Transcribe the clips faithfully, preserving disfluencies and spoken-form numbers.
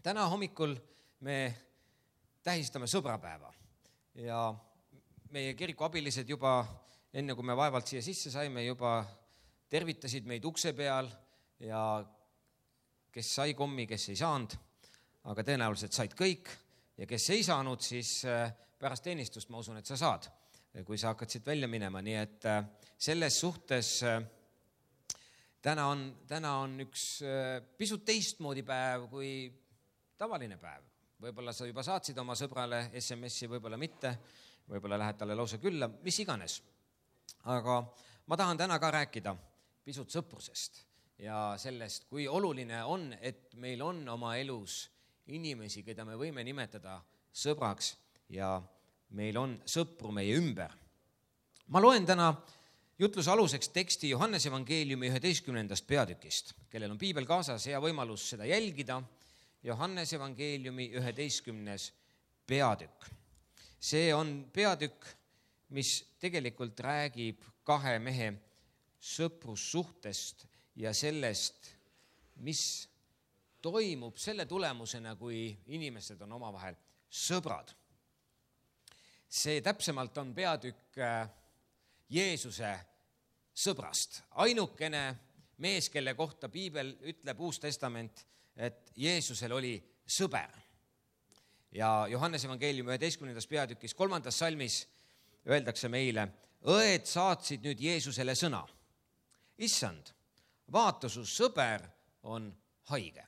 Täna hommikul me tähistame sõbrapäeva ja meie kiriku abilised juba, enne kui me vaevalt siia sisse saime, juba tervitasid meid ukse peal ja kes sai kommi, kes ei saanud, aga tõenäoliselt said kõik ja kes ei saanud, siis pärast teenistust ma usun, et sa saad, kui sa hakkad siit välja minema, nii et selles suhtes täna on, täna on üks pisut teistmoodi päev kui tavaline päev. Võib-olla sa juba saatsid oma sõbrale S M S-i, võib-olla mitte, võib-olla lähed talle lausa külla, mis iganes. Aga ma tahan täna ka rääkida pisut sõprusest ja sellest, kui oluline on, et meil on oma elus inimesi, keda me võime nimetada sõbraks ja meil on sõpru meie ümber. Ma loen täna jutluse aluseks teksti Johannese evangeeliumi üheteistkümnendast peatükist, kellel on piibel kaasas, hea võimalus seda jälgida. Johannese evangeeliumi üheteistkümnes peatükk. See on peatükk, mis tegelikult räägib kahe mehe sõprussuhtest ja sellest, mis toimub selle tulemusena, kui inimesed on omavahel sõbrad. See täpsemalt on peatükk Jeesuse sõbrast. Ainukene mees, kelle kohta piibel ütleb Uus Testament, et Jeesusel oli sõber. Ja Johannese evangeeliumi üheteistkümnendas peatükis kolmandas salmis öeldakse meile, õed saatsid nüüd Jeesusele sõna. Issand, vaata, su sõber on haige.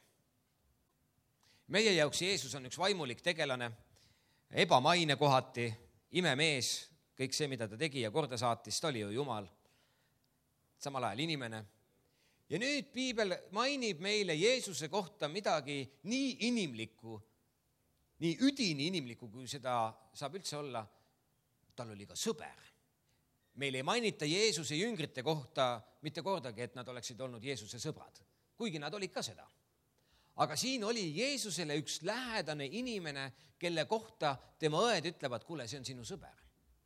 Meie jaoks Jeesus on üks vaimulik tegelane, ebamaine kohati, imemees, kõik see, mida ta tegi ja korda saatis, ta oli ju Jumal, samal ajal inimene. Ja nüüd piibel mainib meile Jeesuse kohta midagi nii inimlikku, nii üdini inimlikku, kui seda saab üldse olla, tal oli ka sõber. Meil ei mainita Jeesuse jüngrite kohta mitte kordagi, et nad oleksid olnud Jeesuse sõbrad, kuigi nad olid ka seda. Aga siin oli Jeesusele üks lähedane inimene, kelle kohta tema õed ütlevad, kuule, see on sinu sõber.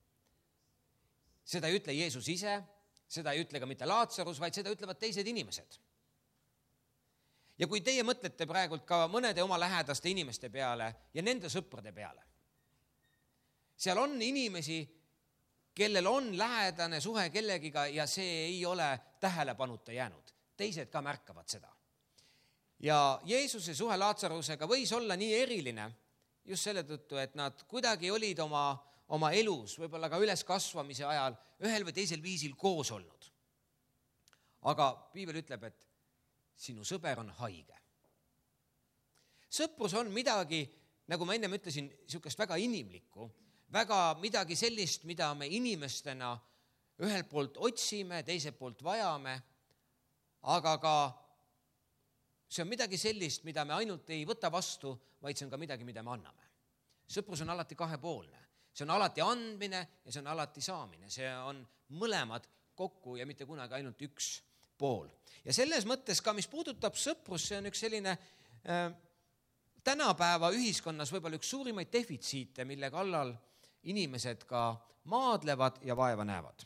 Seda ei ütle Jeesus ise, seda ei ütle ka mitte Laatsarus, vaid seda ütlevad teised inimesed. Ja kui teie mõtlete praegult ka mõnede oma lähedaste inimeste peale ja nende sõprade peale, seal on inimesi, kellel on lähedane suhe kellegiga ja see ei ole tähelepanuta jäänud. Teised ka märkavad seda. Ja Jeesuse suhe Laatsarusega võis olla nii eriline just selle tõttu, et nad kuidagi olid oma oma elus, võib-olla ka üles kasvamise ajal, ühel või teisel viisil koos olnud. Aga piibel ütleb, et sinu sõber on haige. Sõprus on midagi, nagu ma enne ütlesin, niisugust väga inimlikku, väga midagi sellist, mida me inimestena ühelt poolt otsime, teiselt poolt vajame, aga ka see on midagi sellist, mida me ainult ei võta vastu, vaid see on ka midagi, mida me anname. Sõprus on alati kahepoolne. See on alati andmine ja see on alati saamine. See on mõlemad kokku ja mitte kunagi ainult üks pool. Ja selles mõttes ka, mis puudutab sõprus, see on üks selline äh, tänapäeva ühiskonnas võib-olla üks suurimaid defitsiite, mille kallal inimesed ka maadlevad ja vaeva näevad.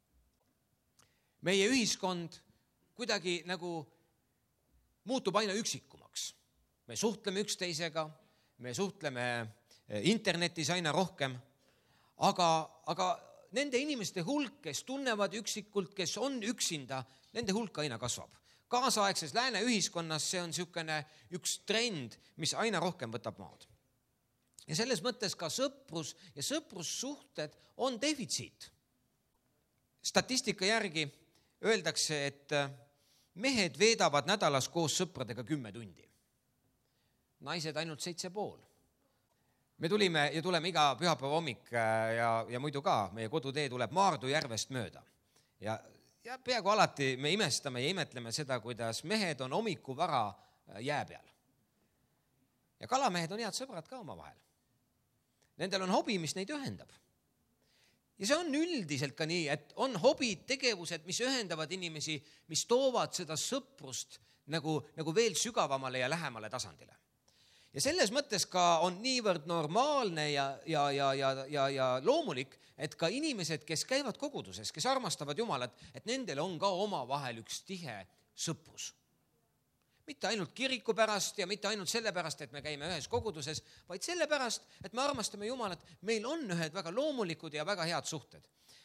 Meie ühiskond kuidagi nagu muutub aina üksikumaks. Me suhtleme üksteisega, me suhtleme internetis aina rohkem, Aga, aga nende inimeste hulk, kes tunnevad üksikult, kes on üksinda, nende hulk aina kasvab. Kaasaegses lääne ühiskonnas see on niisugune üks trend, mis aina rohkem võtab maad. Ja selles mõttes ka sõprus ja sõprussuhted on defitsiit. Statistika järgi öeldakse, et mehed veedavad nädalas koos sõpradega kümme tundi. Naised ainult seitse pool. Me tulime ja tuleme iga pühapäeva hommik ja, ja muidu ka, meie kodutee tuleb Maardu järvest mööda. Ja, ja peaaegu alati me imestame ja imetleme seda, kuidas mehed on hommikuvara jää peal. Ja kalamehed on head sõbrad ka oma vahel. Nendel on hobi, mis neid ühendab. Ja see on üldiselt ka nii, et on hobid, tegevused, mis ühendavad inimesi, mis toovad seda sõprust nagu, nagu veel sügavamale ja lähemale tasandile. Ja selles mõttes ka on niivõrd normaalne ja, ja, ja, ja, ja, ja loomulik, et ka inimesed, kes käivad koguduses, kes armastavad Jumalat, et nendel on ka oma vahel üks tihe sõprus. mitte ainult kiriku pärast ja mitte ainult selle pärast, et me käime ühes koguduses, vaid selle pärast, et me armastame Jumalat, meil on ühed väga loomulikud ja väga head suhted.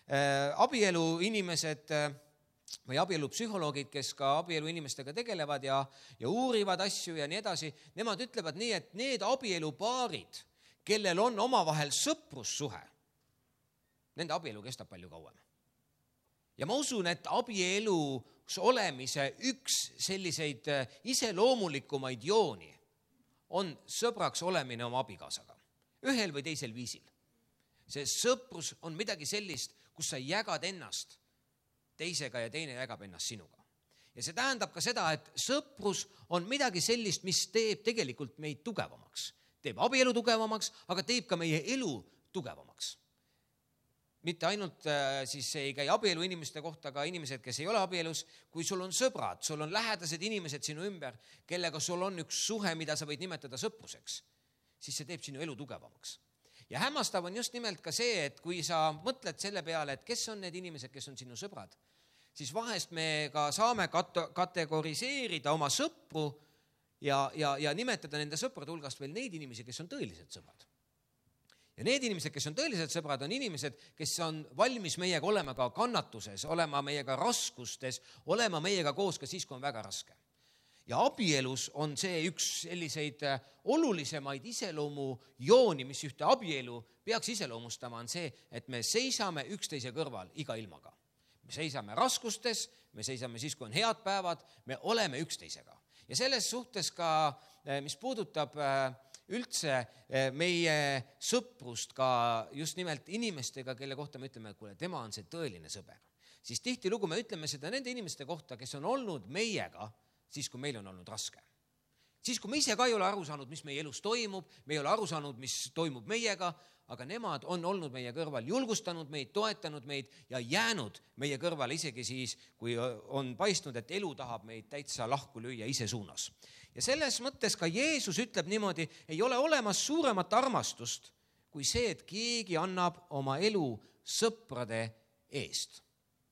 Abielu inimesed või abielupsühholoogid, kes ka abielu inimestega tegelevad ja, ja uurivad asju ja nii edasi, nemad ütlevad nii, et need abielupaarid, kellel on omavahel sõprussuhe, nende abielu kestab palju kauem. Ja ma usun, et abielus olemise üks selliseid iseloomulikumaid jooni on sõbraks olemine oma abikaasaga, ühel või teisel viisil. See sõprus on midagi sellist, kus sa jagad ennast teisega ja teine jagab ennast sinuga. Ja see tähendab ka seda, et sõprus on midagi sellist, mis teeb tegelikult meid tugevamaks. Teeb abielu tugevamaks, aga teeb ka meie elu tugevamaks. Mitte ainult äh, siis ei käi abielu inimeste kohta, aga inimesed, kes ei ole abielus, kui sul on sõbrad, sul on lähedased inimesed sinu ümber, kellega sul on üks suhe, mida sa võid nimetada sõpruseks, siis see teeb sinu elu tugevamaks. Ja hämmastav on just nimelt ka see, et kui sa mõtled selle peale, et kes on need inimesed, kes on sinu sõbrad, siis vahest me ka saame kat- kategoriseerida oma sõpru ja, ja, ja nimetada nende sõprade hulgast veel neid inimesi, kes on tõelised sõbrad. Ja need inimesed, kes on tõelised sõbrad, on inimesed, kes on valmis meiega olema ka kannatuses, olema meiega raskustes, olema meiega koos ka siis, kui on väga raske. Ja abielus on see üks selliseid olulisemaid iseloomu jooni, mis ühte abielu peaks iseloomustama, on see, et me seisame üksteise kõrval iga ilmaga. Me seisame raskustes, me seisame siis, kui on head päevad, me oleme üksteisega. Ja selles suhtes ka, mis puudutab üldse meie sõprust ka just nimelt inimestega, kelle kohta me ütleme, et kuule, tema on see tõeline sõber. Siis tihtilugu me ütleme seda nende inimeste kohta, kes on olnud meiega, siis kui meil on olnud raske. Siis kui me ise ka ei ole aru saanud, mis meie elus toimub, me ei ole aru saanud, mis toimub meiega, aga nemad on olnud meie kõrval, julgustanud meid, toetanud meid ja jäänud meie kõrval isegi siis, kui on paistnud, et elu tahab meid täitsa lahku lüüa ise suunas. Ja selles mõttes ka Jeesus ütleb niimoodi, ei ole olemas suuremat armastust kui see, et keegi annab oma elu sõprade eest.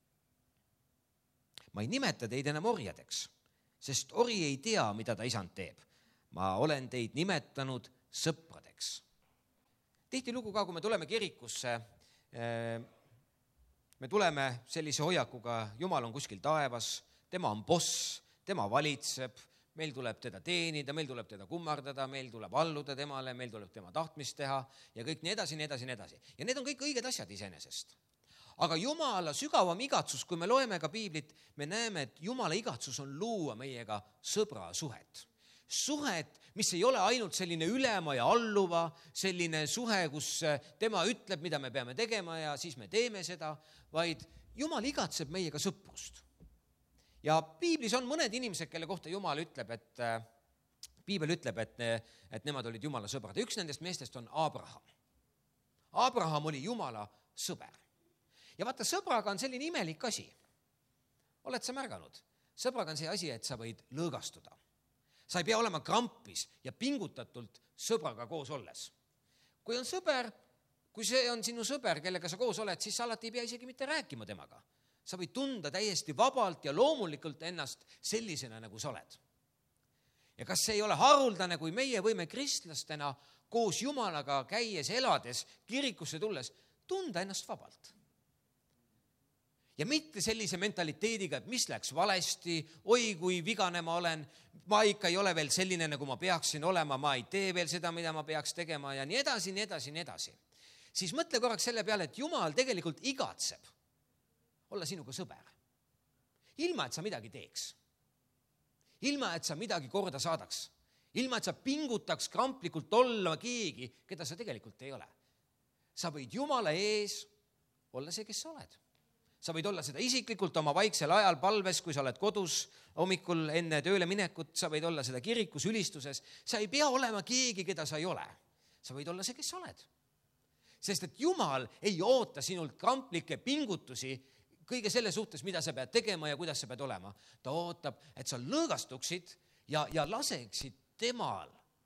Ma ei nimeta teid enam orjadeks, sest ori ei tea, mida ta isand teeb. Ma olen teid nimetanud sõpradeks. Tihtilugu ka, kui me tuleme kirikusse, me tuleme sellise hoiakuga, Jumal on kuskil taevas, tema on boss, tema valitseb, meil tuleb teda teenida, meil tuleb teda kummardada, meil tuleb alluda temale, meil tuleb tema tahtmist teha ja kõik nii edasi, nii edasi, nii edasi. Ja need on kõik õiged asjad iseenesest. Aga Jumala sügavam igatsus, kui me loeme ka piiblit, me näeme, et Jumala igatsus on luua meiega sõbra suhet. Suhet, mis ei ole ainult selline ülema ja alluva, selline suhe, kus tema ütleb, mida me peame tegema ja siis me teeme seda, vaid Jumal igatseb meiega sõprust. Ja piiblis on mõned inimesed, kelle kohta Jumal ütleb, et piibel ütleb, et, ne, et nemad olid Jumala sõbrad. Üks nendest meestest on Abraham. Abraham oli Jumala sõber. Ja vaata, sõbraga on selline imelik asi. Oled sa märganud? Sõbraga on see asi, et sa võid lõõgastuda. Sa ei pea olema krampis ja pingutatult sõbraga koos olles. Kui on sõber, kui see on sinu sõber, kellega sa koos oled, siis sa alati ei pea isegi mitte rääkima temaga. Sa võid tunda täiesti vabalt ja loomulikult ennast sellisena, nagu sa oled. Ja kas see ei ole haruldane, kui meie võime kristlastena koos Jumalaga käies, elades, kirikusse tulles, tunda ennast vabalt? Ja mitte sellise mentaliteediga, et mis läks valesti, oi kui vigane ma olen, ma ikka ei ole veel selline, nagu ma peaksin olema, ma ei tee veel seda, mida ma peaks tegema ja nii edasi, nii edasi, nii edasi. Siis mõtle korraks selle peale, et Jumal tegelikult igatseb olla sinuga sõber. Ilma, et sa midagi teeks. Ilma, et sa midagi korda saadaks. Ilma, et sa pingutaks kramplikult olla keegi, keda sa tegelikult ei ole. Sa võid Jumala ees olla see, kes sa oled. Sa võid olla seda isiklikult oma vaiksel ajal palves, kui sa oled kodus hommikul enne tööle minekut, sa võid olla seda kirikus ülistuses. Sa ei pea olema keegi, keda sa ei ole. Sa võid olla see, kes sa oled. Sest et Jumal ei oota sinult kramplikke pingutusi kõige selle suhtes, mida sa pead tegema ja kuidas sa pead olema. Ta ootab, et sa lõõgastuksid ja, ja laseksid temal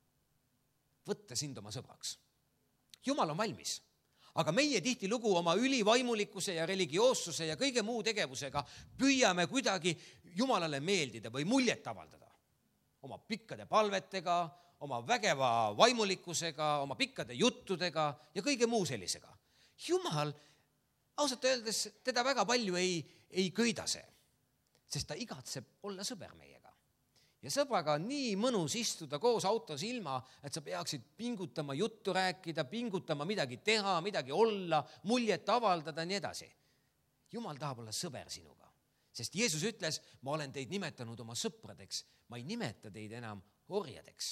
võtta sind oma sõbraks. Jumal on valmis. Aga meie tihtilugu oma ülivaimulikkuse ja religioossuse ja kõige muu tegevusega püüame kuidagi Jumalale meeldida või muljet avaldada. oma pikkade palvetega, oma vägeva vaimulikkusega, oma pikkade juttudega ja kõige muu sellisega. Jumal, ausalt öeldes, teda väga palju ei, ei köida see, sest ta igatseb olla sõber meiega. Ja sõbraga on nii mõnus istuda koos autos ilma, et sa peaksid pingutama juttu rääkida, pingutama midagi teha, midagi olla, muljet avaldada, nii edasi. Jumal tahab olla sõber sinuga, sest Jeesus ütles, ma olen teid nimetanud oma sõpradeks, ma ei nimeta teid enam orjadeks.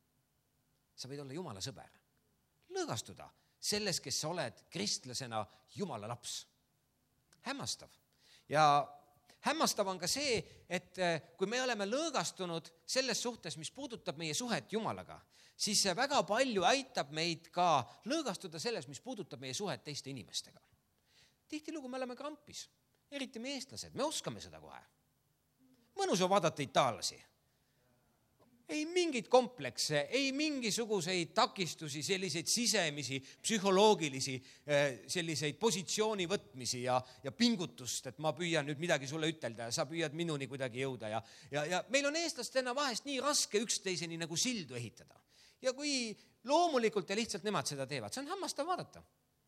Sa võid olla Jumala sõber, lõõgastuda selles, kes sa oled kristlasena Jumala laps. Hämmastav. Ja hämmastav on ka see, et kui me oleme lõõgastunud selles suhtes, mis puudutab meie suhet Jumalaga, siis see väga palju aitab meid ka lõõgastuda selles, mis puudutab meie suhet teiste inimestega. Tihtilugu me oleme krampis, eriti me eestlased, me oskame seda kohe. Mõnus on vaadata itaallasi. Ei mingit komplekse, ei mingisuguseid takistusi, selliseid sisemisi, psühholoogilisi, selliseid positsiooni võtmisi ja, ja pingutust, et ma püüan nüüd midagi sulle ütelda ja sa püüad minuni kuidagi jõuda. Ja, ja, ja meil on eestlastena vahest nii raske üksteiseni nagu sildu ehitada. Ja kui loomulikult ja lihtsalt nemad seda teevad, see on hämmastav vaadata.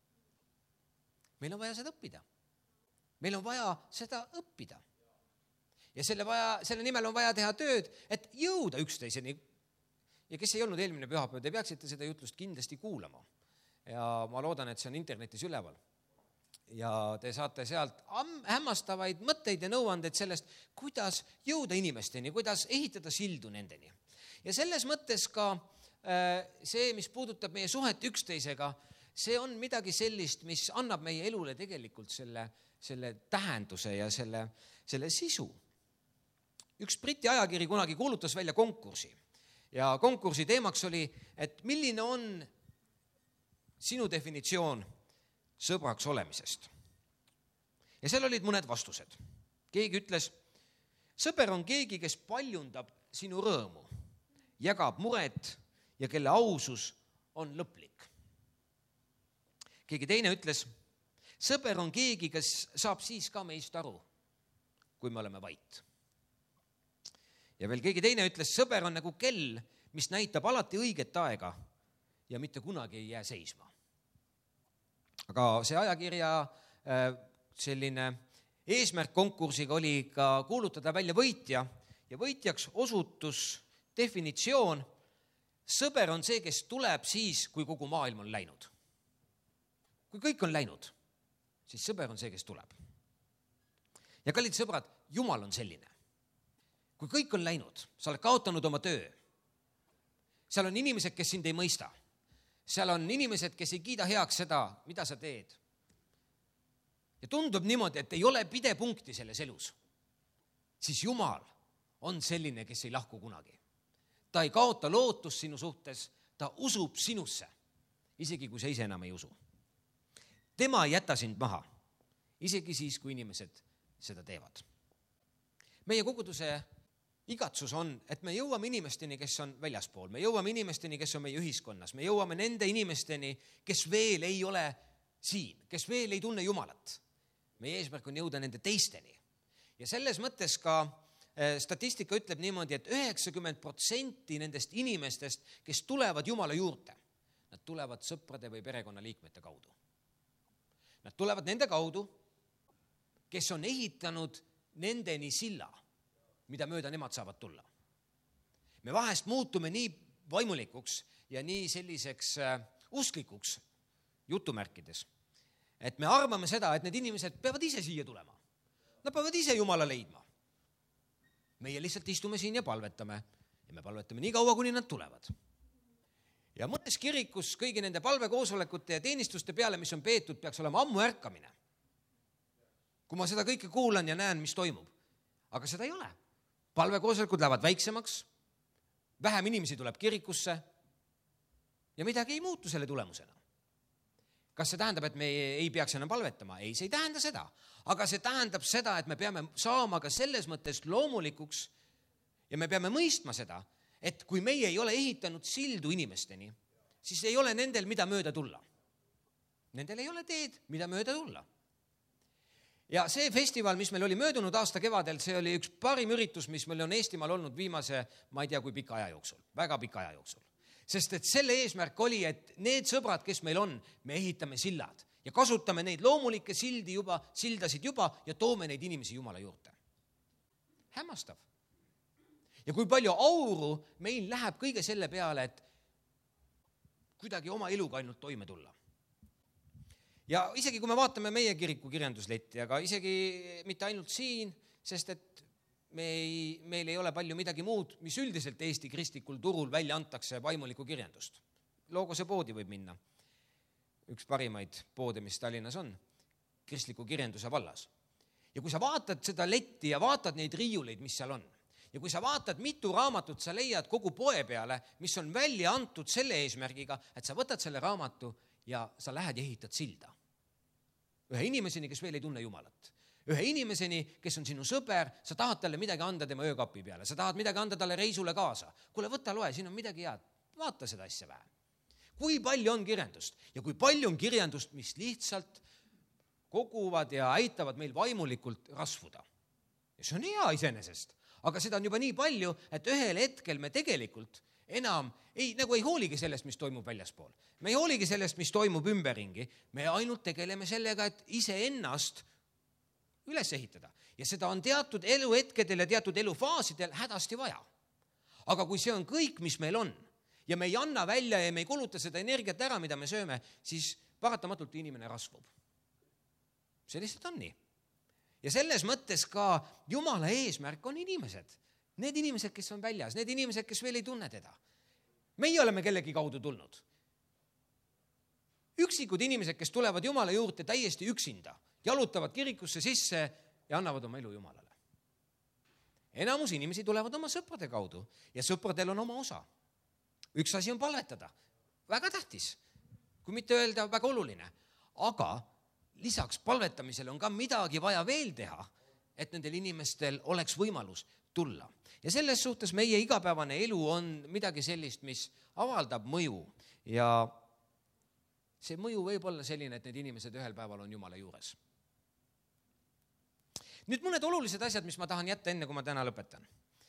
Meil on vaja seda õppida. Meil on vaja seda õppida. Ja selle, vaja, selle nimel on vaja teha tööd, et jõuda üksteiseni. Ja kes ei olnud eelmine pühapäev, te peaksite seda jutlust kindlasti kuulama. Ja ma loodan, et see on internetis üleval. Ja te saate sealt hämmastavaid mõtteid ja nõuandeid sellest, kuidas jõuda inimesteni, kuidas ehitada sildu nendeni. Ja selles mõttes ka see, mis puudutab meie suhet üksteisega, see on midagi sellist, mis annab meie elule tegelikult selle, selle tähenduse ja selle, selle sisu. Üks Briti ajakiri kunagi kuulutas välja konkursi ja konkursi teemaks oli, et milline on sinu definitsioon sõbraks olemisest. Ja seal olid mõned vastused. Keegi ütles, sõber on keegi, kes paljundab sinu rõõmu, jagab muret ja kelle ausus on lõplik. Keegi teine ütles, sõber on keegi, kes saab siis ka meist aru, kui me oleme vait. Ja veel keegi teine ütles, sõber on nagu kell, mis näitab alati õiget aega ja mitte kunagi ei jää seisma. Aga see ajakirja selline eesmärk konkursiga oli ka kuulutada välja võitja ja võitjaks osutus definitsioon, sõber on see, kes tuleb siis, kui kogu maailm on läinud. Kui kõik on läinud, siis sõber on see, kes tuleb. Ja kallid sõbrad, Jumal on selline. Kui kõik on läinud, sa oled kaotanud oma töö. Seal on inimesed, kes sind ei mõista. Seal on inimesed, kes ei kiida heaks seda, mida sa teed. Ja tundub niimoodi, et ei ole pidepunkti selles elus. Siis Jumal on selline, kes ei lahku kunagi. Ta ei kaota lootust sinu suhtes, ta usub sinusse, isegi kui sa ise enam ei usu. Tema ei jäta sind maha, isegi siis, kui inimesed seda teevad. Meie koguduse igatsus on, et me jõuame inimesteni, kes on väljaspool, me jõuame inimesteni, kes on meie ühiskonnas, me jõuame nende inimesteni, kes veel ei ole siin, kes veel ei tunne Jumalat. Meie eesmärk on jõuda nende teisteni. Ja selles mõttes ka statistika ütleb niimoodi, et üheksakümmend protsenti nendest inimestest, kes tulevad Jumala juurde, nad tulevad sõprade või perekonnaliikmete kaudu. Nad tulevad nende kaudu, kes on ehitanud nendeni silla, mida mööda nemad saavad tulla. Me vahest muutume nii vaimulikuks ja nii selliseks usklikuks jutumärkides, et me arvame seda, et need inimesed peavad ise siia tulema. Nad peavad ise Jumala leidma. Meie lihtsalt istume siin ja palvetame ja me palvetame nii kaua, kuni nad tulevad. Ja mõnes kirikus kõigi nende palvekoosolekute ja teenistuste peale, mis on peetud, peaks olema ammu ärkamine. Kui ma seda kõike kuulan ja näen, mis toimub. Aga seda ei ole. Palvekoosolekud lähevad väiksemaks, vähem inimesi tuleb kirikusse ja midagi ei muutu selle tulemusena. Kas see tähendab, et me ei peaks enam palvetama? Ei, see ei tähenda seda. Aga see tähendab seda, et me peame saama ka selles mõttes loomulikuks ja me peame mõistma seda, et kui meie ei ole ehitanud sildu inimesteni, siis ei ole nendel, mida mööda tulla. Nendel ei ole teed, mida mööda tulla. ja see festival, mis meil oli möödunud aasta kevadel, see oli üks parim üritus, mis meil on Eestimaal olnud viimase, ma ei tea, kui pika aja jooksul, väga pika aja jooksul. Sest et selle eesmärk oli, et need sõbrad, kes meil on, me ehitame sillad ja kasutame neid loomulikke sildi juba, sildasid juba ja toome neid inimesi Jumala juurde. Hämmastav. Ja kui palju auru meil läheb kõige selle peale, et kuidagi oma eluga ainult toime tulla. Ja isegi kui me vaatame meie kiriku kirjandusletti, aga isegi mitte ainult siin, sest et me ei, meil ei ole palju midagi muud, mis üldiselt Eesti kristlikul turul välja antakse vaimulikku kirjandust. Logose poodi võib minna. Üks parimaid poode, mis Tallinnas on, kristliku kirjanduse vallas. Ja kui sa vaatad seda letti ja vaatad neid riiuleid, mis seal on, ja kui sa vaatad, mitu raamatut sa leiad kogu poe peale, mis on välja antud selle eesmärgiga, et sa võtad selle raamatu ja sa lähed ja ehitad silda. Ühe inimeseni, kes veel ei tunne Jumalat. Ühe inimeseni, kes on sinu sõber, sa tahad talle midagi anda tema öökapi peale, sa tahad midagi anda talle reisule kaasa. Kuule, võta loe, siin on midagi head, vaata seda asja vähe. Kui palju on kirjandust ja kui palju on kirjandust, mis lihtsalt koguvad ja aitavad meil vaimulikult rasvuda. Ja see on hea iseenesest, aga seda on juba nii palju, et ühel hetkel me tegelikult enam ei, nagu ei hooligi sellest, mis toimub väljaspool. Me ei hooligi sellest, mis toimub ümberringi. Me ainult tegeleme sellega, et ise ennast üles ehitada. Ja seda on teatud eluhetkedel ja teatud elufaasidel hädasti vaja. Aga kui see on kõik, mis meil on, ja me ei anna välja ja me ei kuluta seda energiat ära, mida me sööme, siis paratamatult inimene rasvub. See lihtsalt on nii. Ja selles mõttes ka Jumala eesmärk on inimesed. Need inimesed, kes on väljas, need inimesed, kes veel ei tunne teda. Meie oleme kellegi kaudu tulnud. Üksikud inimesed, kes tulevad Jumala juurde täiesti üksinda, jalutavad kirikusse sisse ja annavad oma elu Jumalale. Enamus inimesi tulevad oma sõprade kaudu ja sõpradel on oma osa. Üks asi on palvetada. Väga tähtis, kui mitte öelda väga oluline. Aga lisaks palvetamisele on ka midagi vaja veel teha, et nendel inimestel oleks võimalus tulla. Ja selles suhtes meie igapäevane elu on midagi sellist, mis avaldab mõju ja see mõju võib olla selline, et need inimesed ühel päeval on Jumala juures. Nüüd mõned olulised asjad, mis ma tahan jätta enne, kui ma täna lõpetan.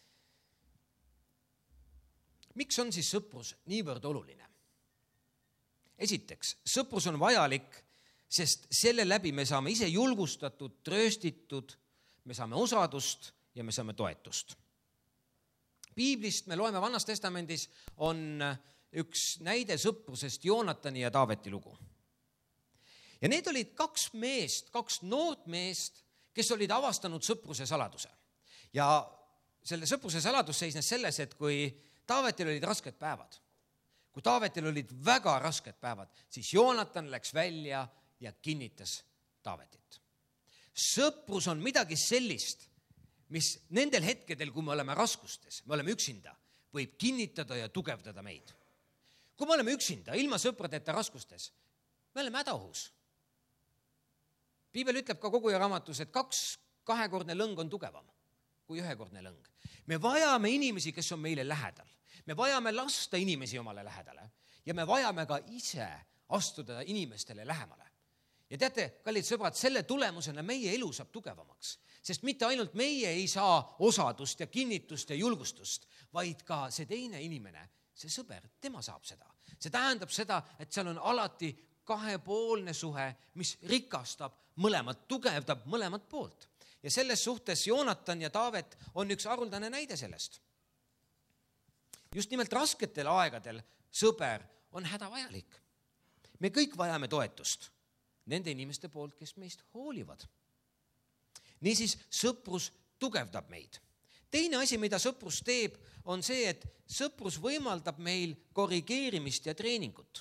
Miks on siis sõprus niivõrd oluline? Esiteks, sõprus on vajalik, sest selle läbi me saame ise julgustatud, trööstitud, me saame osadust ja me saame toetust. Piiblist me loeme Vannas Testamendis on üks näide sõprusest Joonatani ja Taaveti lugu. Ja need olid kaks meest, kaks noort meest, kes olid avastanud sõpruse saladuse. Ja selle sõpruse saladus seisnes selles, et kui Taavetil olid rasked päevad, kui Taavetil olid väga rasked päevad, siis Joonatan läks välja ja kinnitas Taavetit. Sõprus on midagi sellist, mis nendel hetkedel, kui me oleme raskustes, me oleme üksinda, võib kinnitada ja tugevdada meid. Kui me oleme üksinda, ilma sõpradeta raskustes, me oleme hädaohus. Piibel ütleb ka koguja raamatus, et kaks kahekordne lõng on tugevam kui ühekordne lõng. Me vajame inimesi, kes on meile lähedal. Me vajame lasta inimesi omale lähedale ja me vajame ka ise astuda inimestele lähemale. Ja teate, kallid sõbrad, selle tulemusena meie elu saab tugevamaks, sest mitte ainult meie ei saa osadust ja kinnitust ja julgustust, vaid ka see teine inimene, see sõber, tema saab seda. See tähendab seda, et seal on alati kahepoolne suhe, mis rikastab mõlemat, tugevdab mõlemat poolt. Ja selles suhtes Joonatan ja Taavet on üks haruldane näide sellest. Just nimelt rasketel aegadel sõber on hädavajalik. Me kõik vajame toetust nende inimeste poolt, kes meist hoolivad. Niisiis, sõprus tugevdab meid. Teine asi, mida sõprus teeb, on see, et sõprus võimaldab meil korrigeerimist ja treeningut.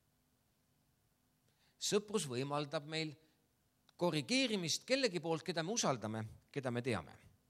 Sõprus võimaldab meil korrigeerimist kellegi poolt, keda me usaldame, keda me teame.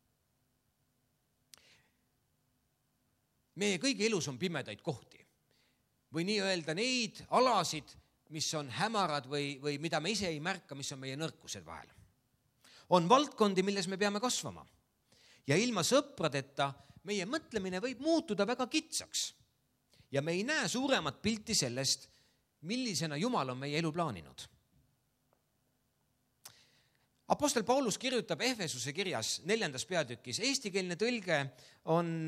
Meie kõigi elus on pimedaid kohti või nii öelda neid alasid, mis on hämarad või, või mida me ise ei märka, mis on meie nõrkused vahel. On valdkondi, milles me peame kasvama ja ilma sõpradeta meie mõtlemine võib muutuda väga kitsaks ja me ei näe suuremat pilti sellest, millisena Jumal on meie elu plaaninud. Apostel Paulus kirjutab Efesuse kirjas neljandas peatükis. Eestikeelne tõlge on,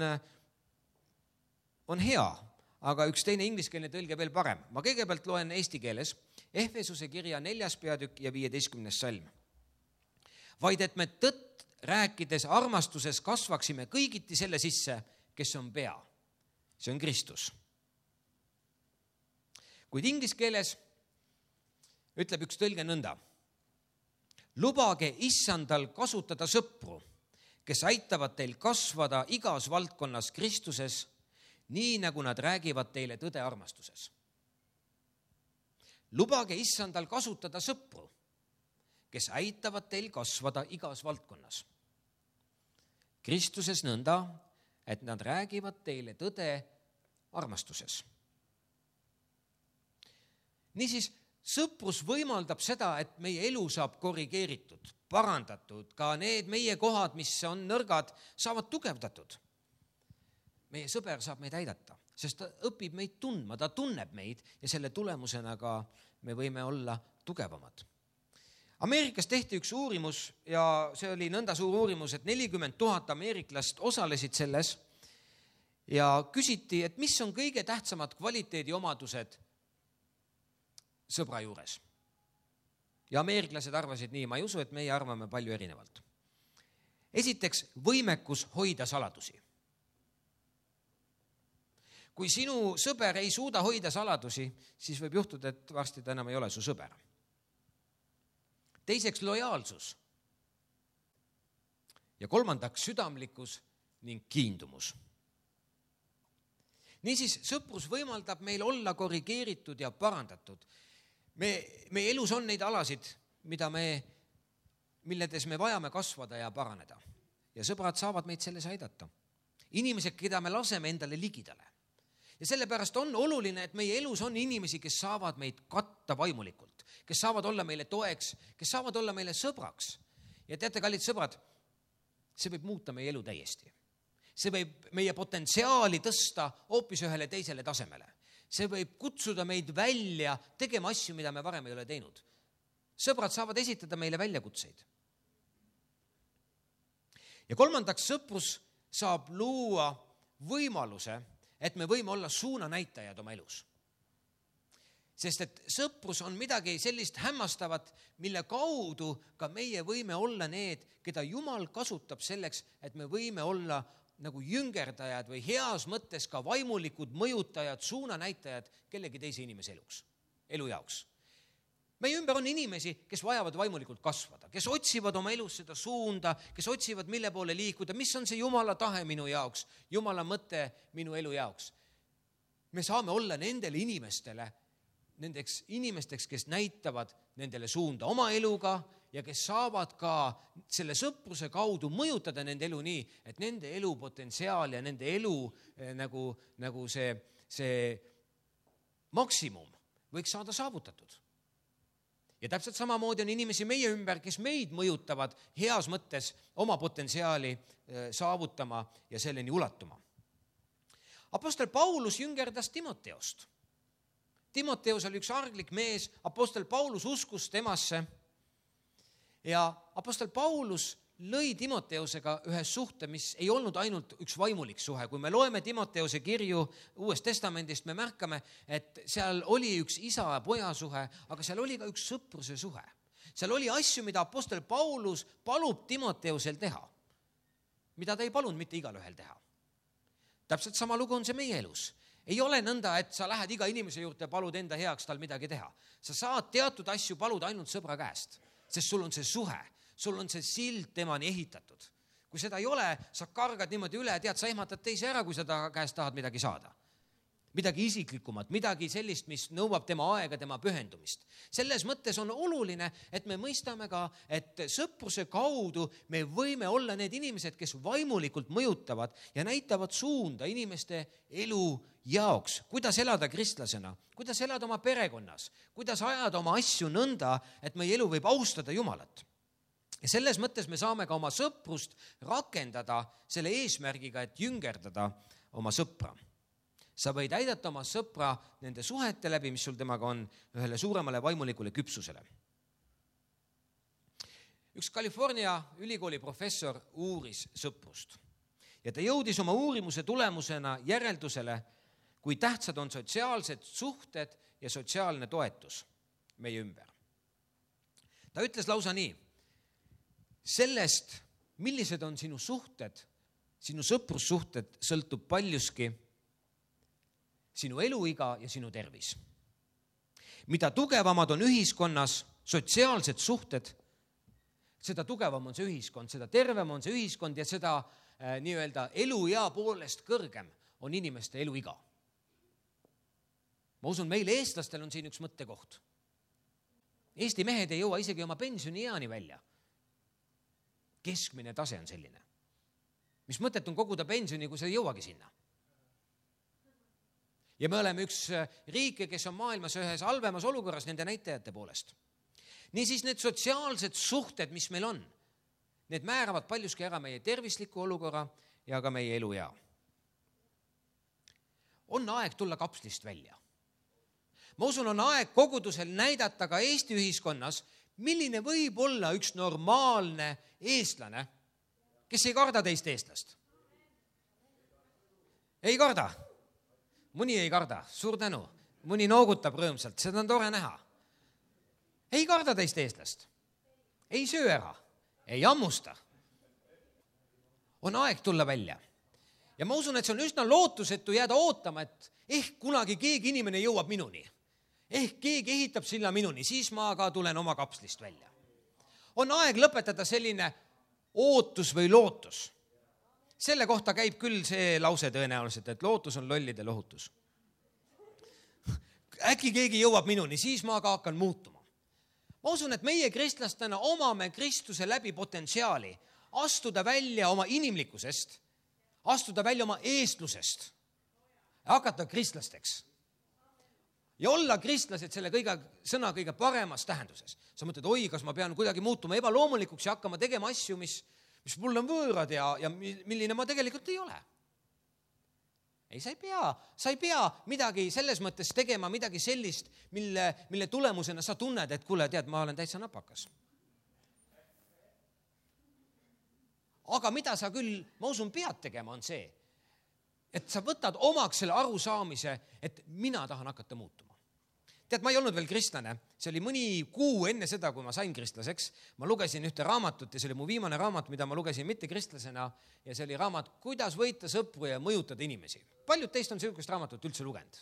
on hea, aga üks teine ingliskeelne tõlge veel parem. Ma kõigepealt loen eesti keeles Efesuse kirja neljas peatükk ja viieteistkümnes salm. Vaid et me tõtt rääkides armastuses kasvaksime kõigiti selle sisse, kes on pea. See on Kristus. Kuid inglise keeles ütleb üks tõlge nõnda. Lubage issandal kasutada sõpru, kes aitavad teil kasvada igas valdkonnas Kristuses, nii nagu nad räägivad teile tõde armastuses. Lubage issandal kasutada sõpru, kes aitavad teil kasvada igas valdkonnas Kristuses nõnda, et nad räägivad teile tõde armastuses. Niisiis, sõprus võimaldab seda, et meie elu saab korrigeeritud, parandatud, ka need meie kohad, mis on nõrgad, saavad tugevdatud. Meie sõber saab meid aidata, sest ta õpib meid tundma, ta tunneb meid ja selle tulemusena ka me võime olla tugevamad. Ameerikas tehti üks uurimus ja see oli nõnda suur uurimus, et nelikümmend tuhat ameeriklast osalesid selles ja küsiti, et mis on kõige tähtsamad kvaliteediomadused sõbra juures. Ja ameeriklased arvasid nii, ma ei usu, et meie arvame palju erinevalt. Esiteks, võimekus hoida saladusi. Kui sinu sõber ei suuda hoida saladusi, siis võib juhtuda, et varsti ta enam ei ole su sõber. Teiseks, lojaalsus. Ja kolmandaks, südamlikkus ning kiindumus. Niisiis, sõprus võimaldab meil olla korrigeeritud ja parandatud. Me, meie elus on neid alasid, mida me, milledes me vajame kasvada ja paraneda. Ja sõbrad saavad meid selles aidata. Inimesed, keda me laseme endale ligidale. Ja sellepärast on oluline, et meie elus on inimesi, kes saavad meid katta vaimulikult, kes saavad olla meile toeks, kes saavad olla meile sõbraks. Ja teate, kallid sõbrad, see võib muuta meie elu täiesti. See võib meie potentsiaali tõsta hoopis ühele teisele tasemele. See võib kutsuda meid välja tegema asju, mida me varem ei ole teinud. Sõbrad saavad esitada meile väljakutseid. Ja kolmandaks, sõprus saab luua võimaluse, et me võime olla suunanäitajad oma elus. Sest et sõprus on midagi sellist hämmastavat, mille kaudu ka meie võime olla need, keda Jumal kasutab selleks, et me võime olla nagu jüngerdajad või heas mõttes ka vaimulikud mõjutajad, suunanäitajad kellegi teise inimese eluks, elu jaoks. Meie ümber on inimesi, kes vajavad vaimulikult kasvada, kes otsivad oma elus seda suunda, kes otsivad mille poole liikuda, mis on see Jumala tahe minu jaoks, Jumala mõte minu elu jaoks. Me saame olla nendele inimestele, nendeks inimesteks, kes näitavad nendele suunda oma eluga ja kes saavad ka selle sõpruse kaudu mõjutada nende elu nii, et nende elu potentsiaal ja nende elu nagu, nagu see, see maksimum võiks saada saavutatud. Ja täpselt samamoodi on inimesi meie ümber, kes meid mõjutavad heas mõttes oma potentsiaali saavutama ja selleni ulatuma. Apostel Paulus jüngerdas Timoteost. Timoteos oli üks arglik mees, apostel Paulus uskus temasse ja apostel Paulus lõi Timoteosega ühe suhte, mis ei olnud ainult üks vaimulik suhe. Kui me loeme Timoteose kirju Uuest Testamendist, me märkame, et seal oli üks isa ja poja suhe, aga seal oli ka üks sõpruse suhe. Seal oli asju, mida apostel Paulus palub Timoteosel teha, mida ta ei palunud mitte igal ühel teha. Täpselt sama lugu on see meie elus. Ei ole nõnda, et sa lähed iga inimese juurde ja palud enda heaks tal midagi teha. Sa saad teatud asju paluda ainult sõbra käest, sest sul on see suhe. Sul on see sild temani ehitatud. Kui seda ei ole, sa kargad niimoodi üle, tead, sa ehmatad teise ära, kui sa ta käest tahad midagi saada. Midagi isiklikumat, midagi sellist, mis nõuab tema aega, tema pühendumist. Selles mõttes on oluline, et me mõistame ka, et sõpruse kaudu me võime olla need inimesed, kes vaimulikult mõjutavad ja näitavad suunda inimeste elu jaoks. Kuidas elada kristlasena, kuidas elada oma perekonnas, kuidas ajada oma asju nõnda, et meie elu võib austada Jumalat. Ja selles mõttes me saame ka oma sõprust rakendada selle eesmärgiga, et jüngerdada oma sõpra. Sa võid aidata oma sõpra nende suhete läbi, mis sul temaga on, ühele suuremale vaimulikule küpsusele. üks California ülikooli professor uuris sõprust ja ta jõudis oma uurimuse tulemusena järeldusele, kui tähtsad on sotsiaalsed suhted ja sotsiaalne toetus meie ümber. Ta ütles lausa nii, sellest, millised on sinu suhted, sinu sõprussuhted sõltub paljuski sinu eluiga ja sinu tervis. Mida tugevamad on ühiskonnas sotsiaalsed suhted, seda tugevam on see ühiskond, seda tervem on see ühiskond ja seda äh, nii-öelda eluea poolest kõrgem on inimeste eluiga. Ma usun, meil eestlastel on siin üks mõttekoht. Eesti mehed ei jõua isegi oma pensionieani välja. Keskmine tase on selline. Mis mõtet on koguda pensioni, kui sa ei jõuagi sinna? Ja me oleme üks riike, kes on maailmas ühes halvemas olukorras nende näitajate poolest. Niisiis need sotsiaalsed suhted, mis meil on, need määravad paljuski ära meie tervisliku olukorra ja ka meie eluea. On aeg tulla kapslist välja. Ma usun, on aeg kogudusel näidata ka Eesti ühiskonnas, milline võib olla üks normaalne eestlane, kes ei karda teist eestlast. Ei karda. Mõni ei karda, suur tänu. Mõni noogutab rõõmsalt, seda on tore näha. Ei karda teist eestlast. Ei söö ära, ei ammusta. On aeg tulla välja. Ja ma usun, et see on üsna lootusetu jääda ootama, et ehk kunagi keegi inimene jõuab minuni. Ehk keegi ehitab silla minuni, siis ma ka tulen oma kapslist välja. On aeg lõpetada selline ootus või lootus. Selle kohta käib küll see lause tõenäoliselt, et lootus on lollide lohutus. Äkki keegi jõuab minuni, siis ma ka hakkan muutuma. Ma usun, et meie kristlastena omame Kristuse läbi potentsiaali astuda välja oma inimlikkusest, astuda välja oma eestlusest ja hakata kristlasteks. Ja olla kristlased selle kõige, sõna kõige paremas tähenduses. Sa mõtled, oi, kas ma pean kuidagi muutuma ebaloomulikuks ja hakkama tegema asju, mis mis mul on võõrad ja, ja milline ma tegelikult ei ole. Ei, sa ei pea, sa ei pea midagi selles mõttes tegema, midagi sellist, mille, mille tulemusena sa tunned, et kuule, tead, ma olen täitsa napakas. Aga mida sa küll, ma usun, pead tegema, on see, et sa võtad omaks selle arusaamise, et mina tahan hakata muutuma. Tead, ma ei olnud veel kristlane, see oli mõni kuu enne seda, kui ma sain kristlaseks. Ma lugesin ühte raamatut ja see oli mu viimane raamat, mida ma lugesin mitte kristlasena ja see oli raamat Kuidas võita sõpru ja mõjutada inimesi. Paljud teist on sellist raamatut üldse lugenud.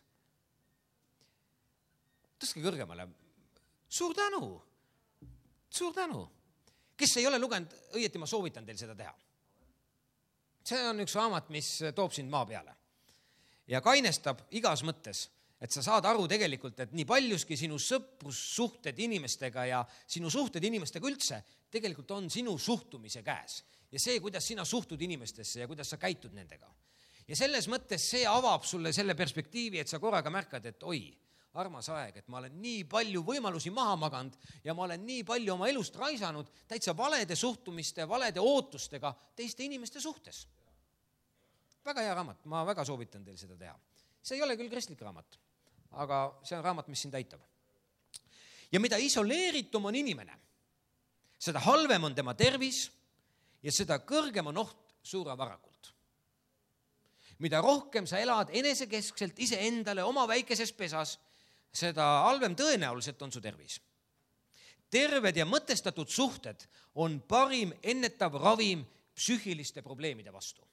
Tõstke kõrgemale. Suur tänu, suur tänu. Kes ei ole lugenud, õieti ma soovitan teil seda teha. See on üks raamat, mis toob sind maa peale ja kainestab igas mõttes. Et sa saad aru tegelikult, et nii paljuski sinu sõprussuhted inimestega ja sinu suhted inimestega üldse tegelikult on sinu suhtumise käes. Ja see, kuidas sina suhtud inimestesse ja kuidas sa käitud nendega. Ja selles mõttes see avab sulle selle perspektiivi, et sa korraga märkad, et oi, armas aeg, et ma olen nii palju võimalusi maha maganud ja ma olen nii palju oma elust raisanud täitsa valede suhtumiste, valede ootustega teiste inimeste suhtes. Väga hea raamat, ma väga soovitan teil seda teha. See ei ole küll kristlik raamat, aga see on raamat, mis sind aitab. Ja mida isoleeritum on inimene, seda halvem on tema tervis ja seda kõrgem on oht suure varakult. Mida rohkem sa elad enesekeskselt iseendale oma väikeses pesas, seda halvem tõenäoliselt on su tervis. Terved ja mõtestatud suhted on parim ennetav ravim psüühiliste probleemide vastu.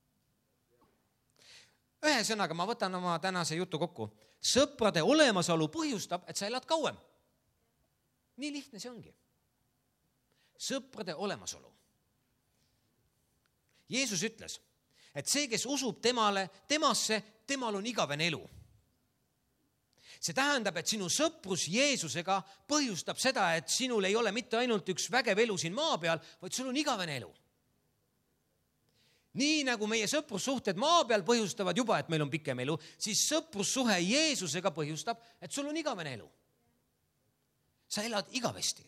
Ühe sõnaga ma võtan oma tänase jutu kokku. Sõprade olemasolu põhjustab, et sa elad kauem. Nii lihtne see ongi. Sõprade olemasolu. Jeesus ütles, et see, kes usub temale, temasse, temal on igavene elu. See tähendab, et sinu sõprus Jeesusega põhjustab seda, et sinul ei ole mitte ainult üks vägev elu siin maa peal, vaid sul on igavene elu. Nii nagu meie sõprussuhted maa peal põhjustavad juba, et meil on pikem elu, siis sõprussuhe Jeesusega põhjustab, et sul on igavene elu. Sa elad igavesti.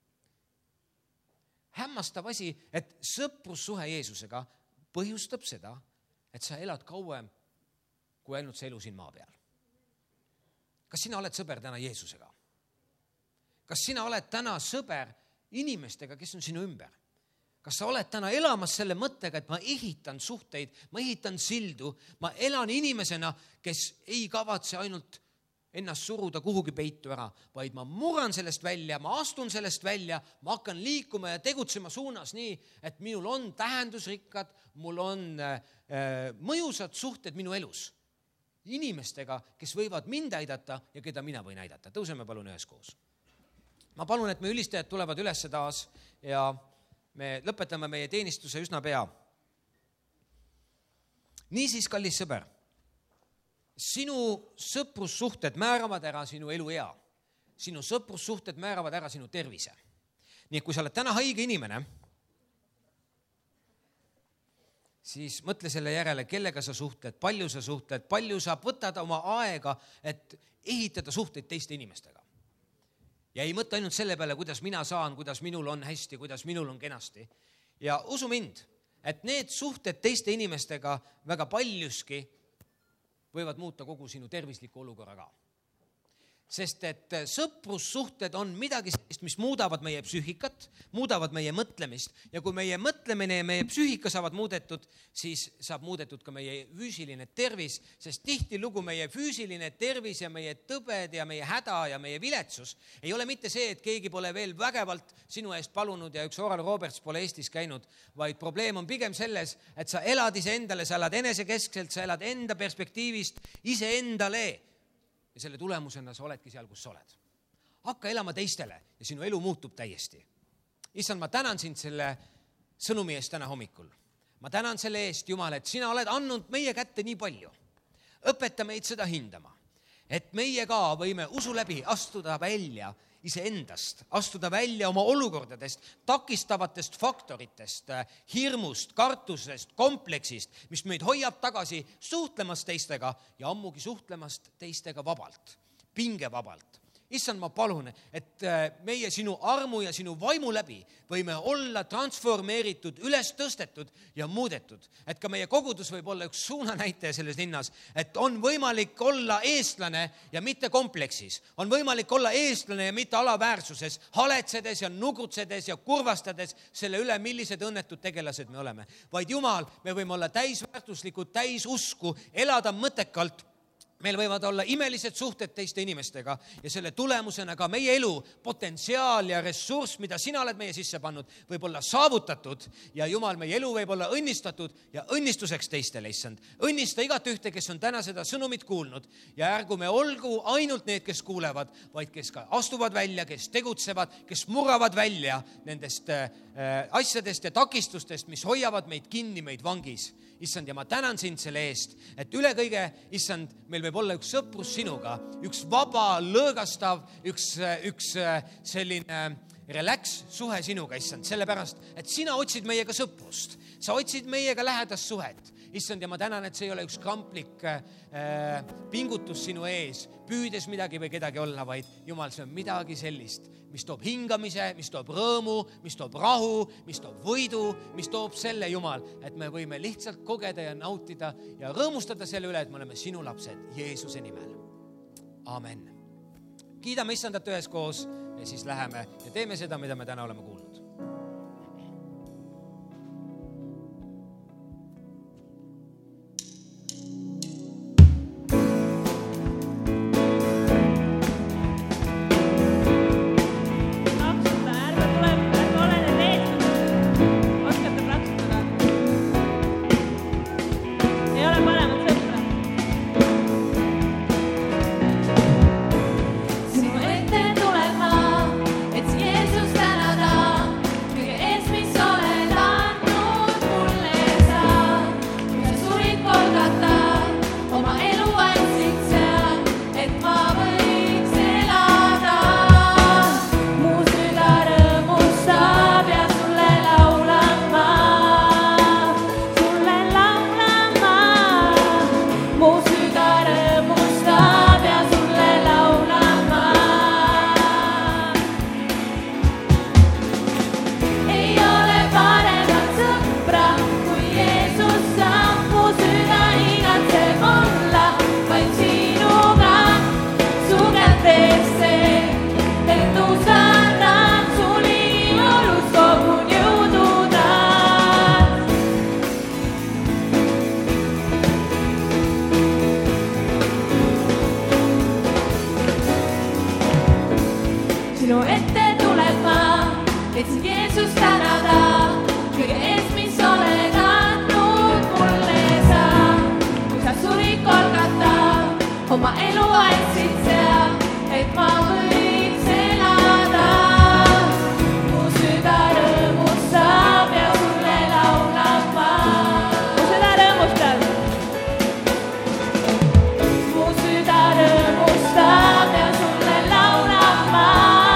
Hämmastav asi, et sõprussuhe Jeesusega põhjustab seda, et sa elad kauem kui ainult see elu siin maa peal. Kas sina oled sõber täna Jeesusega? Kas sina oled täna sõber inimestega, kes on sinu ümber? Kas sa oled täna elamas selle mõttega, et ma ehitan suhteid, ma ehitan sildu, ma elan inimesena, kes ei kavatse ainult ennast suruda kuhugi peitu ära, vaid ma murran sellest välja, ma astun sellest välja, ma hakkan liikuma ja tegutsema suunas nii, et minul on tähendusrikkad, mul on äh, mõjusad suhted minu elus. Inimestega, kes võivad mind aidata ja keda mina võin aidata. Tõuseme palun üheskoos. Ma palun, et me ülistajad tulevad üles taas ja me lõpetame meie teenistuse üsna pea. Niisiis, kallis sõber, sinu sõprussuhted määravad ära sinu elu ea. Sinu sõprussuhted määravad ära sinu tervise. Nii et kui sa oled täna haige inimene, siis mõtle selle järele, kellega sa suhtled, palju sa suhtled, palju sa võtad oma aega, et ehitada suhteid teiste inimestega. Ja ei mõtle ainult selle peale, kuidas mina saan, kuidas minul on hästi, kuidas minul on kenasti. Ja usu mind, et need suhted teiste inimestega väga paljuski võivad muuta kogu sinu tervisliku olukorra ka. Sest et sõprussuhted on midagi sellist, mis muudavad meie psüühikat, muudavad meie mõtlemist ja kui meie mõtlemine ja meie psüühika saavad muudetud, siis saab muudetud ka meie füüsiline tervis, sest tihti lugu meie füüsiline tervis ja meie tõbed ja meie häda ja meie viletsus ei ole mitte see, et keegi pole veel vägevalt sinu eest palunud ja üks Oral Roberts pole Eestis käinud, vaid probleem on pigem selles, et sa elad ise endale, sa elad enesekeskselt, sa elad enda perspektiivist ise endale. Ja selle tulemusena sa oledki seal, kus sa oled. Hakka elama teistele ja sinu elu muutub täiesti. Issand, ma tänan sind selle sõnumi eest täna hommikul. Ma tänan selle eest, Jumal, et sina oled andnud meie kätte nii palju. Õpeta meid seda hindama, et meie ka võime usu läbi astuda välja iseendast, astuda välja oma olukordadest, takistavatest faktoritest, hirmust, kartusest, kompleksist, mis meid hoiab tagasi suhtlemast teistega ja ammugi suhtlemast teistega vabalt, pingevabalt. Issand, ma palun, et meie sinu armu ja sinu vaimu läbi võime olla transformeeritud, üles tõstetud ja muudetud. Et ka meie kogudus võib olla üks suunanäitaja selles linnas, et on võimalik olla eestlane ja mitte kompleksis. On võimalik olla eestlane ja mitte alaväärsuses, haletsedes ja nugutsedes ja kurvastades selle üle, millised õnnetud tegelased me oleme. Vaid Jumal, me võime olla täisväärtuslikud, täis usku, elada mõttekalt. Meil võivad olla imelised suhted teiste inimestega ja selle tulemusena ka meie elu, potentsiaal ja ressurss, mida sina oled meie sisse pannud, võib olla saavutatud ja Jumal, meie elu võib olla õnnistatud ja õnnistuseks teistele, issand. Õnnista igat ühte, kes on täna seda sõnumit kuulnud ja ärgu me olgu ainult need, kes kuulevad, vaid kes ka astuvad välja, kes tegutsevad, kes murravad välja nendest äh, asjadest ja takistustest, mis hoiavad meid kinni, meid vangis. Issand, ja ma tänan sind selle eest, et üle kõige, issand, meil võib olla üks sõprus sinuga, üks vaba, lõõgastav, üks, üks selline relax suhe sinuga, issand, sellepärast, et sina otsid meiega sõprust, sa otsid meiega lähedast suhet. Issand, ja ma tänan, et see ei ole üks kramplik äh, pingutus sinu ees, püüdes midagi või kedagi olla, vaid Jumal, see on midagi sellist, mis toob hingamise, mis toob rõõmu, mis toob rahu, mis toob võidu, mis toob selle, Jumal, et me võime lihtsalt kogeda ja nautida ja rõõmustada selle üle, et me oleme sinu lapsed Jeesuse nimel. Amen. Kiidame issandat üheskoos ja siis läheme ja teeme seda, mida me täna oleme kuulnud. Sinu ette tulen ma, et Jeesus tänada. sinu ette tuleb ma, et sind Jeesus tänada, kõige eest, mis oled andnud mulle sa. Kui sa surid Golgata, oma elu andsid seal, et ma võiks elada. Mu süda rõõmustab ja sulle laulab ma. Mu süda rõõmustab. Mu süda rõõmustab ja sulle laulab ma.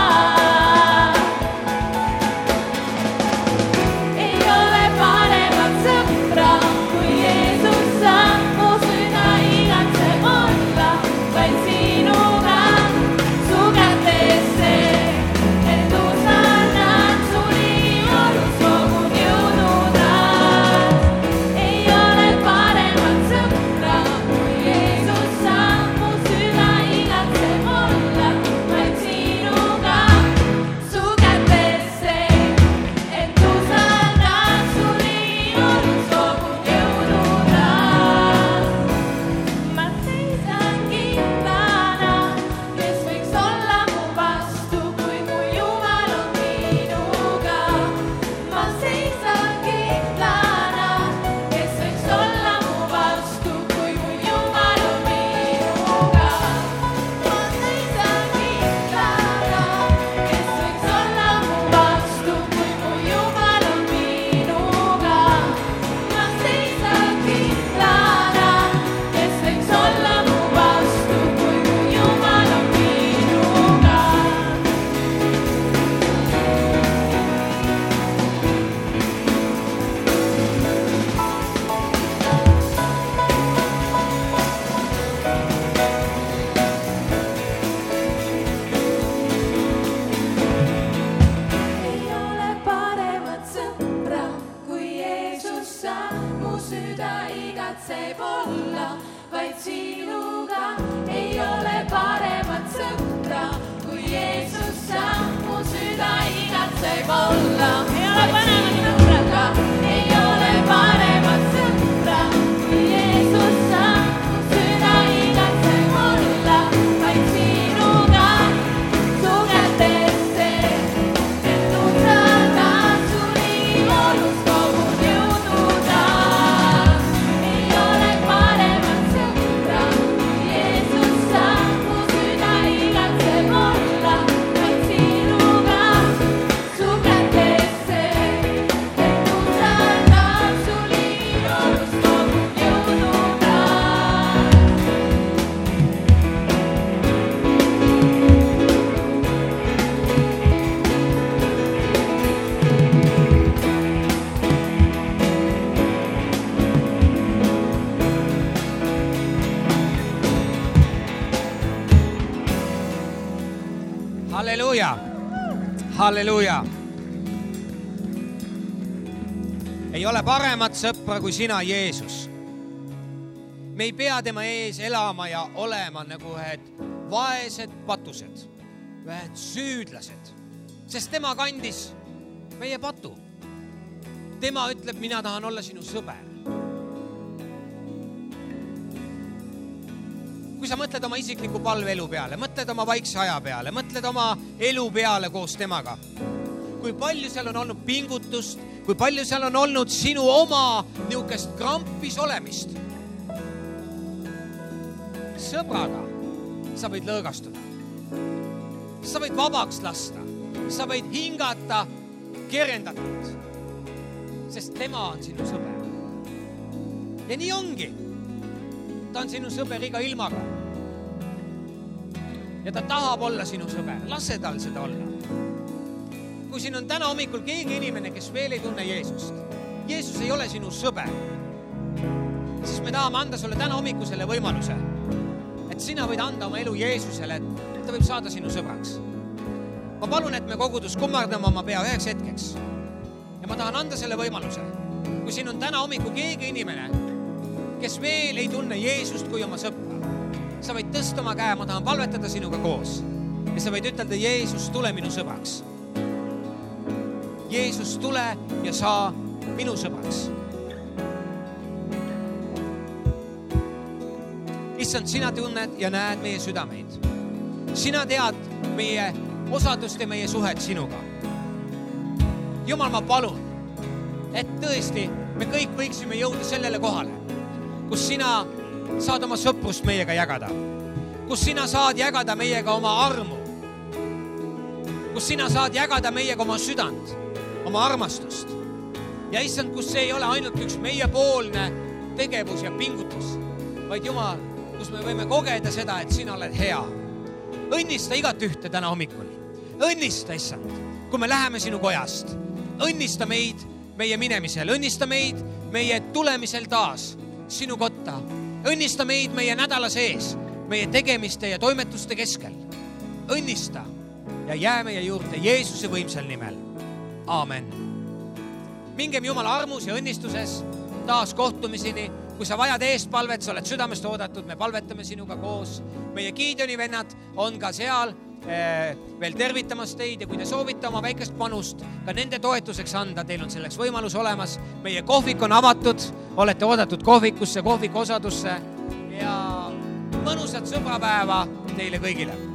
Ei ole paremat sõpra kui Jeesus sa. Mu süda igatseb olla vaid sinuga su kätesse, et usaldan su liiolus kogun jõududa. Ei ole paremat sõpra kui Jeesus sa. Mu süda igatseb olla vaid sinuga su kätesse, et usaldan su liiolus kogun jõududa. Ma seisan kindlana, kes võiks olla mu vastu, kui mu Jumal on minuga. Ma seisan kindlana, kes võiks olla mu vastu, kui mu Jumal on minuga. Ma seisan kindlana, kes võiks olla mu vastu, kui mu Jumal on minuga. Ma seisan kindlana, kes võiks olla mu vastu, kui mu Jumal on minuga. Ei ole paremat sõpra kui Jeesus sa. Mu süda igatseb olla vaid sinuga. Ei ole paremat sõpra kui Jeesus sa. Mu süda igatseb olla vaid sinuga. Ei ole paremat sõpra kui Jeesus sa. Mu süda igatseb olla vaid sinuga su kätesse, et usaldan su liiolus kogun jõududa. Ei ole paremat sõpra kui Jeesus sa. Mu süda igatseb olla vaid sinuga su kätesse, et usaldan su liiolus kogun jõududa. Halleluuja, halleluuja. Ei ole paremat sõpra kui sina, Jeesus. Me ei pea tema ees elama ja olema nagu ühed vaesed patused, ühed süüdlased, sest tema kandis meie patu. Tema ütleb, mina tahan olla sinu sõber. Kui sa mõtled oma isikliku palveelu peale, mõtled oma vaikse aja peale, mõtled oma elu peale koos temaga. Kui palju seal on olnud pingutust, kui palju seal on olnud sinu oma niukest krampis olemist. Sõbraga sa võid lõõgastuda. Sa võid vabaks lasta. Sa võid hingata kerendatult, sest tema on sinu sõber. Ja nii ongi. Ta on sinu sõber iga ilmaga. Ja ta tahab olla sinu sõber. Lase tal seda olla. Kui siin on täna hommikul keegi inimene, kes veel ei tunne Jeesust, Jeesus ei ole sinu sõber, siis me tahame anda sulle täna hommikul selle võimaluse, et sina võid anda oma elu Jeesusele, et ta võib saada sinu sõbraks. Ma palun, et me kogudus kummardame oma pea üheks hetkeks. Ja ma tahan anda selle võimaluse. Kui siin on täna hommikul keegi inimene, kes veel ei tunne Jeesust kui oma sõpra, sa võid tõsta oma käe, ma tahan palvetada sinuga koos. Ja sa võid ütelda, Jeesus, tule minu sõbraks. Jeesus, tule ja saa minu sõbraks. Issand, sina tunned ja näed meie südameid. Sina tead meie osadust ja meie suhet sinuga. Jumal, ma palun, et tõesti me kõik võiksime jõuda sellele kohale, kus sina saad oma sõprust meiega jagada, kus sina saad jagada meiega oma armu, kus sina saad jagada meiega oma südant, oma armastust. Ja issand, kus see ei ole ainult üks meiepoolne tegevus ja pingutus, vaid Jumal, kus me võime kogeda seda, et sina oled hea. Õnnista igat ühte täna hommikul. Õnnista, issand, kui me läheme sinu kojast. Õnnista meid meie minemisel. Õnnista meid meie tulemisel taas sinu kotta. Õnnista meid meie nädala sees, meie tegemiste ja toimetuste keskel. Õnnista ja jää meie juurde Jeesuse võimsal nimel. Aamen. Mingem Jumala armus ja õnnistuses taas kohtumiseni. Kui sa vajad eespalvet, sa oled südamest oodatud, me palvetame sinuga koos. Meie Gideoni vennad on ka seal eh, veel tervitamas teid ja kui te soovite oma väikest panust ka nende toetuseks anda, teil on selleks võimalus olemas. Meie kohvik on avatud, olete oodatud kohvikusse, kohviku osadusse ja mõnusat sõbrapäeva teile kõigile.